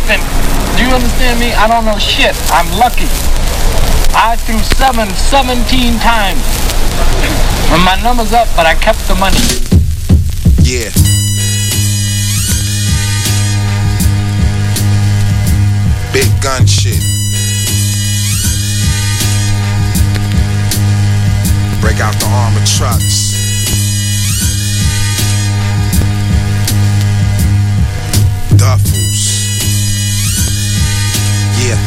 nothing. Do you understand me? I don't know shit. I'm lucky. I threw 17 times. When my number's up, but I kept the money. Yeah. Big gun shit. Break out the armored trucks. Duffels. Yeah.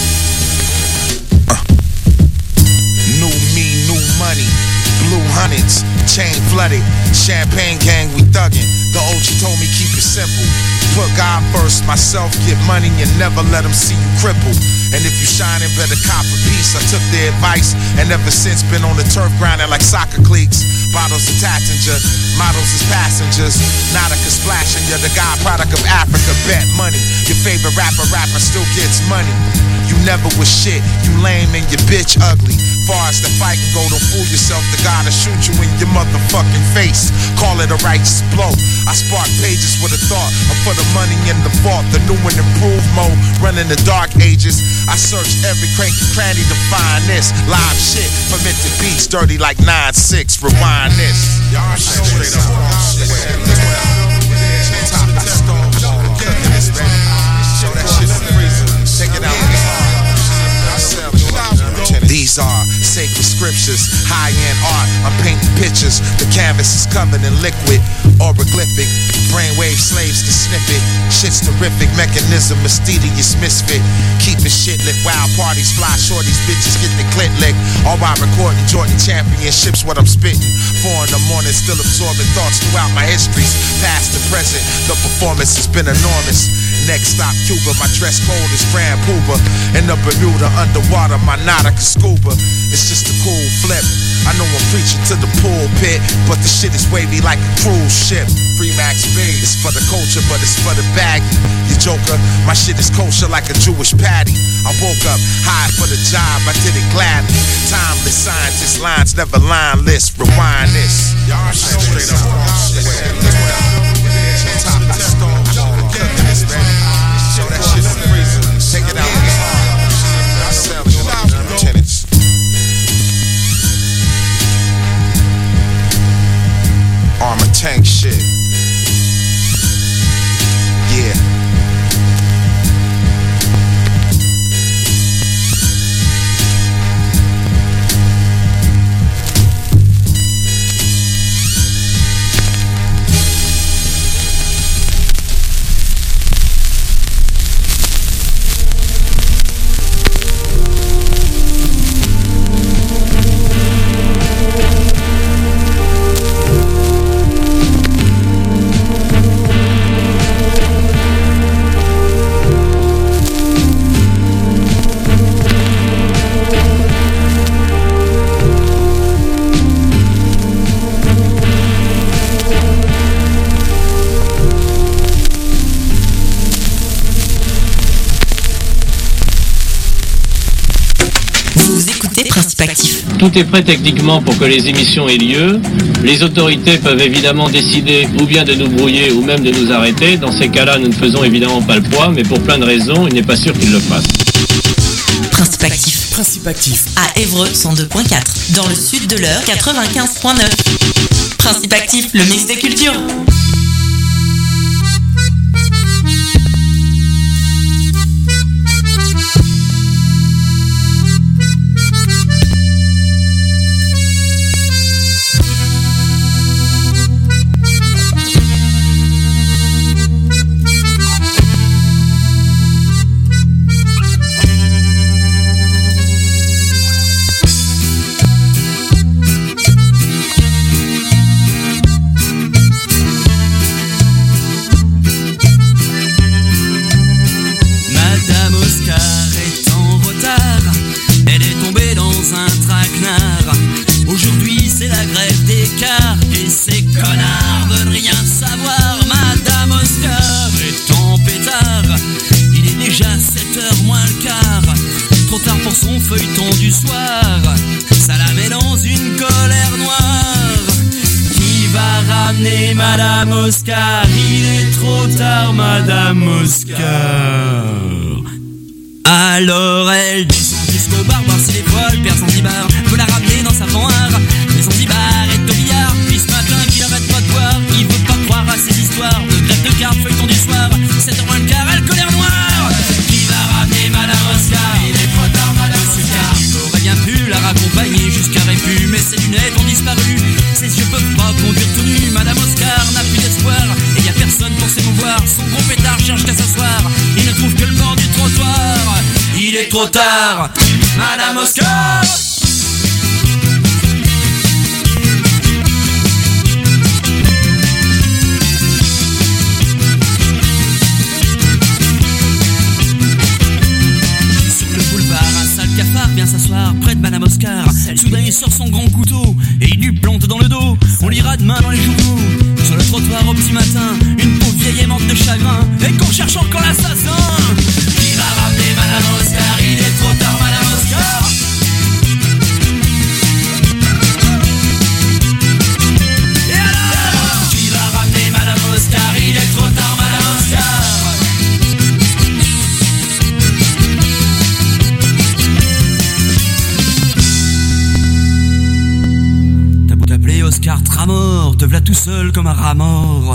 New me, new money. Blue hundreds, chain flooded. Champagne gang, we thuggin'. The OG told me keep it simple. Put God first, myself, get money, and never let them see you cripple. And if you shining, better cop a piece. I took their advice, and ever since been on the turf grinding like soccer cleats. Bottles of Tattinger, models as passengers. Nautica splashing, you're the God product of Africa. Bet money, your favorite rapper still gets money. You never was shit, you lame and your bitch ugly. Far as the fight can go, don't fool yourself. The God will shoot you in your motherfucking face. Call it a righteous blow. I spark pages with a thought. I put the money in the vault. The new and improved mode, running the dark ages. I searched every cranky cranny to find this. Live shit, fermented beats, dirty like 9-6. Rewind this. Y'all straight up shit. Top of the stove, cooking this, baby. Show that shit in the freezer. Take it out. These are sacred scriptures, high-end art. I'm painting pictures. The canvas is covered in liquid, oroglyphic. Brainwave slaves can sniff it. Shit's terrific, mechanism mysterious misfit. Keeping shit lit, wild parties, fly shorties, bitches get the clit lick. All while recording Jordan championships, what I'm spitting. 4 in the morning, still absorbing thoughts throughout my histories. Past and present, the performance has been enormous. Next stop, Cuba, my dress code is Grand Puba. In the Bermuda, underwater, my Nautica scuba. It's just a cool flip. I know I'm preaching to the pulpit, but the shit is wavy like a cruise ship. Free Max B, it's for the culture, but it's for the baggy. You joker, my shit is kosher like a Jewish patty. I woke up high for the job, I did it gladly. Timeless scientist lines, never lineless. Rewind this. Y'all straight up shit. Top of the stove, cooking this, baby. Show that shit in the freezer. Take it out. I sell it. Tenants. Armor tank shit. Yeah. Tout est prêt techniquement pour que les émissions aient lieu. Les autorités peuvent évidemment décider ou bien de nous brouiller ou même de nous arrêter. Dans ces cas-là, nous ne faisons évidemment pas le poids, mais pour plein de raisons, il n'est pas sûr qu'ils le fassent. Principe actif. À Évreux 102.4. Dans le sud de l'Eure 95.9. Principe actif, le mix des cultures. Feuilleton du soir, ça la met dans une colère noire qui va ramener Madame Oscar. Il est trop tard, Madame Oscar. Alors elle descend jusqu'au bar, voir si les voiles, Père Zanzibar veut la ramener dans sa fanhare. Mais Zanzibar est au billard, puis ce matin qu'il arrête pas de boire. Il veut pas croire à ces histoires de grève de cartes, feuilleton du soir. 7h moins le quart, elle colère noire. Qui va ramener Madame Oscar? Il est trop tard, Madame Oscar. Il aurait bien pu la raccompagner jusqu'à Répu, mais ses lunettes ont disparu. Ses yeux peuvent pas conduire tout nu. Madame Oscar n'a plus d'espoir, et y a personne pour s'émouvoir. Son gros pétard cherche qu'à s'asseoir. Il ne trouve que le bord du trottoir. Il est trop tard, Madame Oscar. Sur le boulevard, un sale cafard vient s'asseoir près de Madame Oscar. Soudain il sort son grand couteau et il lui plante dans le dos. On lira demain dans les journaux, sur le trottoir au petit matin, une pauvre vieille est morte de chagrin et qu'on cherche encore l'assassin. Qui va ramener Madame Oscar? Il est trop tard, Madame Oscar. Et alors? Qui va ramener Madame Oscar? Il est trop tard, Madame Oscar. T'as beau t'appeler Oscar Tramor, te v'là tout seul comme un rat mort.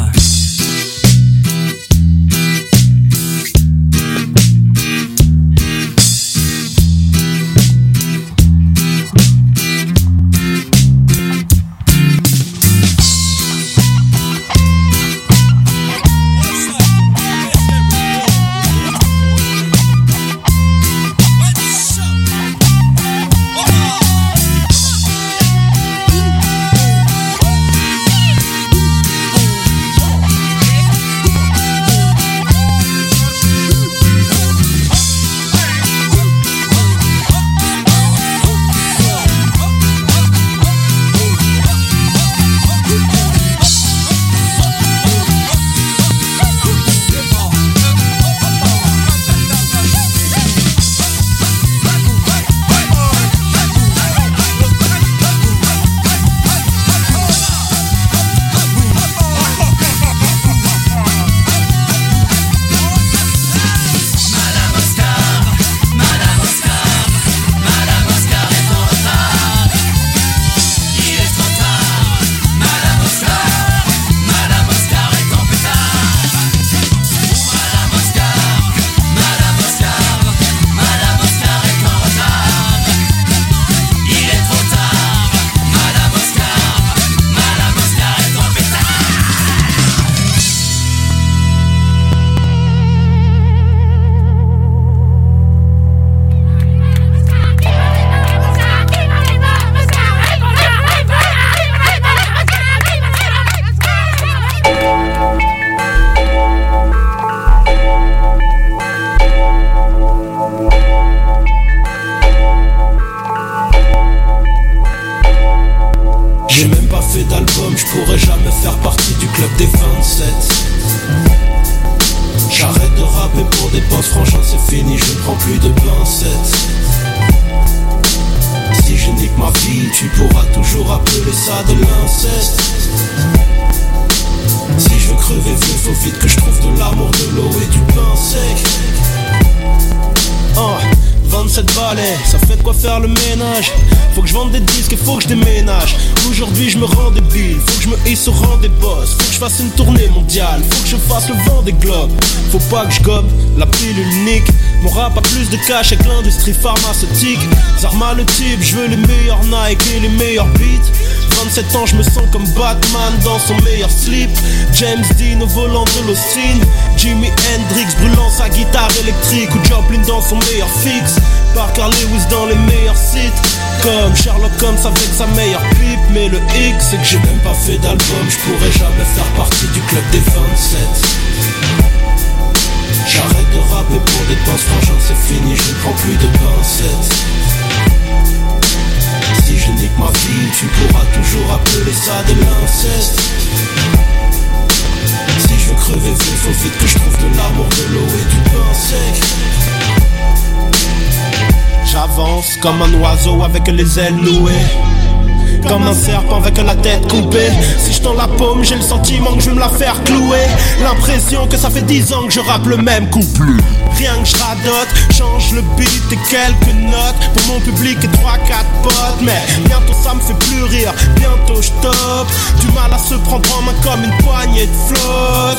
Ça fait de quoi faire le ménage. Faut que je vende des disques et faut que je déménage. Aujourd'hui je me rends débile, faut que je me hisse au rang des boss. Faut que je fasse une tournée mondiale, faut que je fasse le vent des globes. Faut pas que je gobe la pilule unique. Mon rap a plus de cash avec l'industrie pharmaceutique. Zarma le type, je veux les meilleurs Nike et les meilleurs beats. 27 ans je me sens comme Batman dans son meilleur slip. James Dean au volant de l'Austin, Jimi Hendrix brûlant sa guitare électrique, ou Joplin dans son meilleur fixe. Parker Lewis dans les meilleurs sites, comme Sherlock Holmes avec sa meilleure pipe. Mais le hic c'est que j'ai même pas fait d'album, je pourrais jamais faire partie du club des 27. J'arrête de rapper pour des penses, franchement c'est fini, je ne prends plus de pincettes. Si je nique ma vie, tu pourras toujours appeler ça de l'inceste. Si je veux crever vieux, faut vite que je trouve de l'amour, de l'eau et du pain sec. J'avance comme un oiseau avec les ailes nouées. comme un serpent avec la tête coupée. Si je tends la paume, j'ai le sentiment que je vais me la faire clouer. L'impression que ça fait 10 ans que je rappe le même couplet. Rien que je radote, change le beat et quelques notes pour mon public et 3-4 potes. Mais bientôt ça me fait plus rire, bientôt je top. Du mal à se prendre en main comme une poignée de flotte.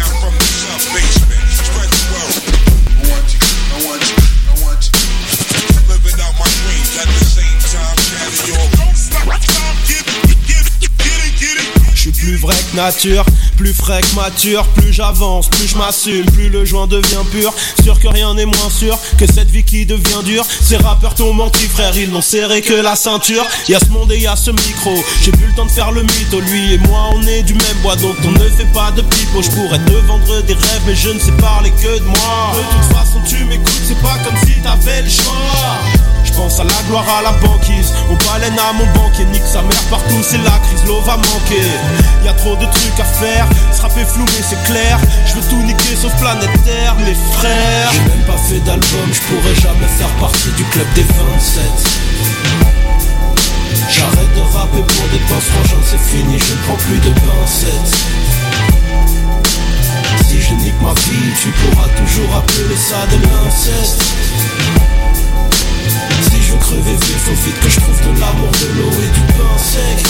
Je suis plus vrai que nature, plus frais que mature. Plus j'avance, plus je m'assume, plus le joint devient pur. Sûr que rien n'est moins sûr que cette vie qui devient dure. Ces rappeurs t'ont menti frère, ils n'ont serré que la ceinture. Y'a ce monde et y'a ce micro, j'ai plus le temps de faire le mytho. Lui et moi on est du même bois, donc on ne fait pas de pipeau. Je pourrais te vendre des rêves mais je ne sais parler que de moi. De toute façon tu m'écoutes, c'est pas comme si t'avais le choix. Je pense à la gloire, à la banquise, au baleine, à mon banquier. Nique sa mère partout, c'est la crise, l'eau va manquer. Y'a trop de trucs à faire, se rapper flou mais c'est clair. Je veux tout niquer sauf planète Terre, mes frères. J'ai même pas fait d'album, je pourrais jamais faire partie du club des 27. J'arrête de rapper pour des pinces, franchement c'est fini, je ne prends plus de pincettes. Si je nique ma vie, tu pourras toujours appeler ça de l'inceste. Si je veux crever vite, faut vite que je trouve de l'amour, de l'eau et du pain sec.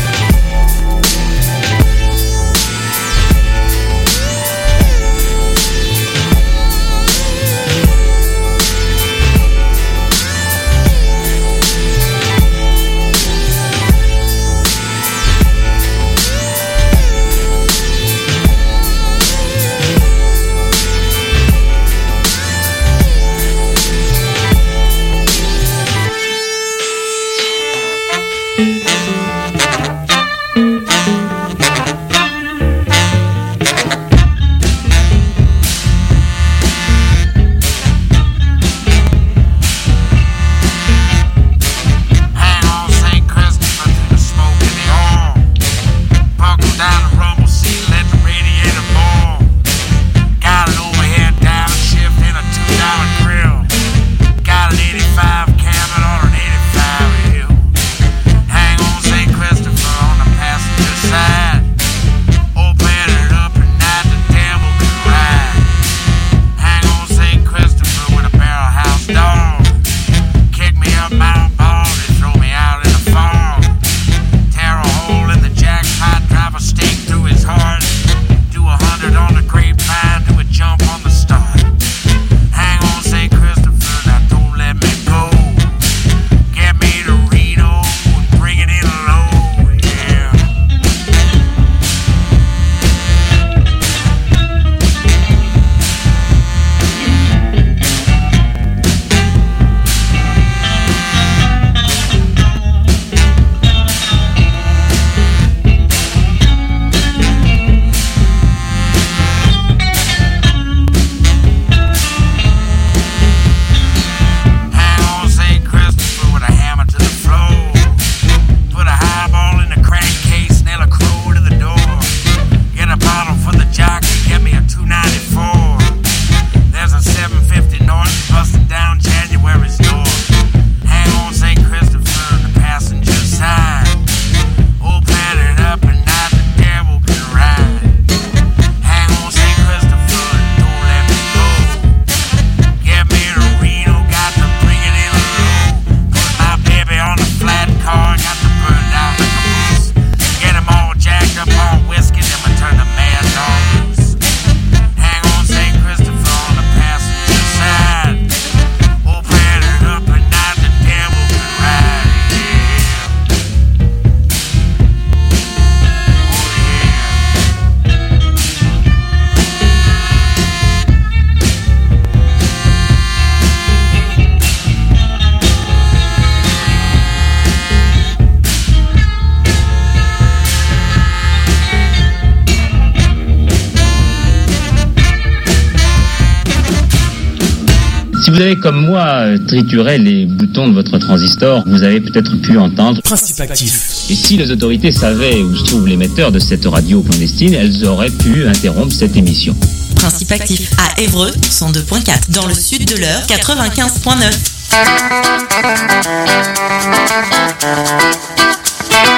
Si vous avez, comme moi, trituré les boutons de votre transistor, vous avez peut-être pu entendre Principe actif. Et si les autorités savaient où se trouve l'émetteur de cette radio clandestine, elles auraient pu interrompre cette émission. Principe actif à Évreux, 102.4. Dans le sud de l'Eure, 95.9.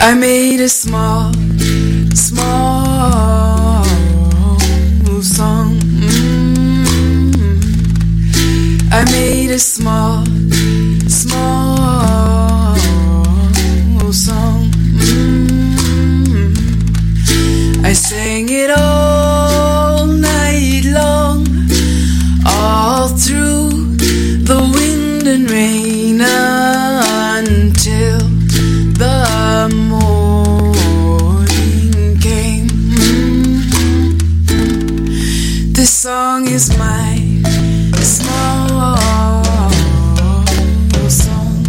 I made a small song. I made a small song. I sang it all night long, all through the wind and rain until the morning came. This song is my small song.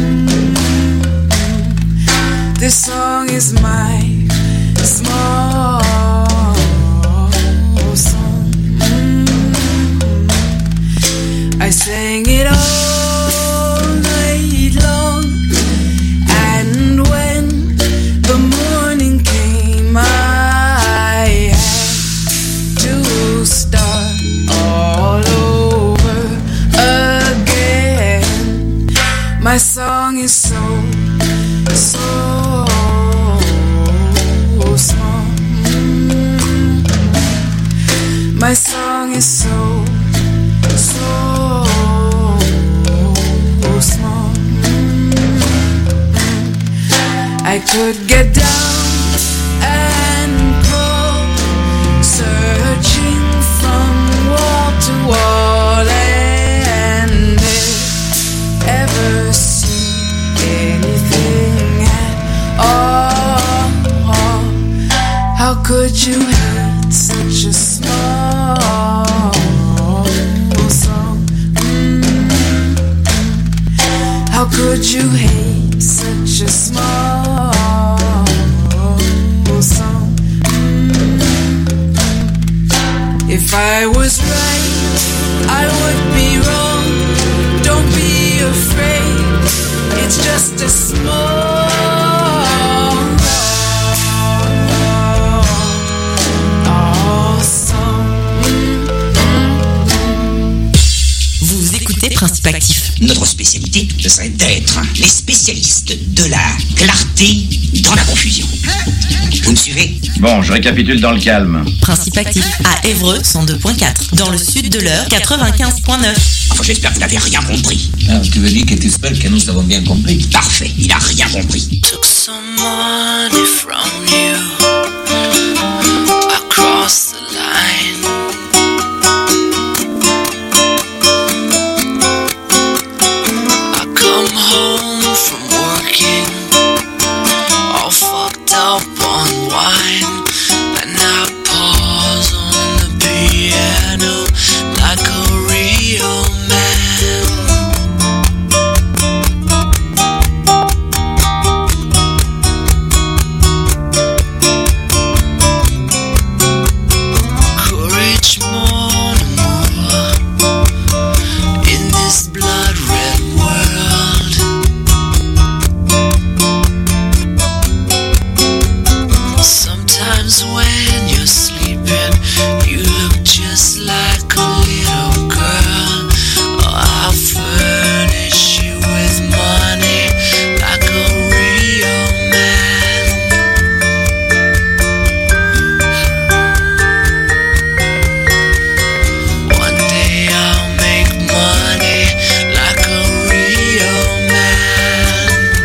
This song is my small song. I sang it all night long, and when the morning came, I had to start all over again. My song is so small. My song is so small. I could get down and pull, searching from wall to wall, and ever see anything at all. How could you hate such a small song? How could you hate such a small song? If I was right, I would be wrong. Don't be afraid, it's just a small Principe actif. Notre spécialité, ce serait d'être les spécialistes de la clarté dans la confusion. Vous me suivez? Bon, je récapitule dans le calme. Principe actif à Évreux 102.4. Dans le sud de l'heure 95.9. Enfin, j'espère que vous n'avez rien compris. Ah, tu veux dire que tu espères que nous avons bien compris? Parfait, il a rien compris. Took some money from you. I crossed the line. Home from working, all fucked up on wine, and I pause on the piano like a real man. Courage more and more in this blood-red world. Sometimes when you're sleeping, you look just like a little girl. Oh, I'll furnish you with money like a real man. One day I'll make money like a real man.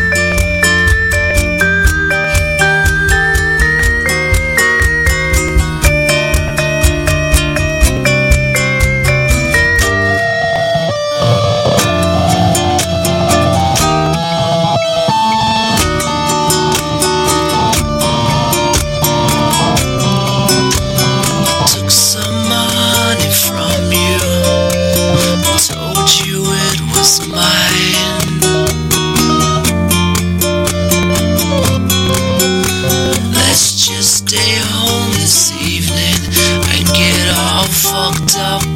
Took some money from you, told you it was mine. Let's just stay home this evening and get all fucked up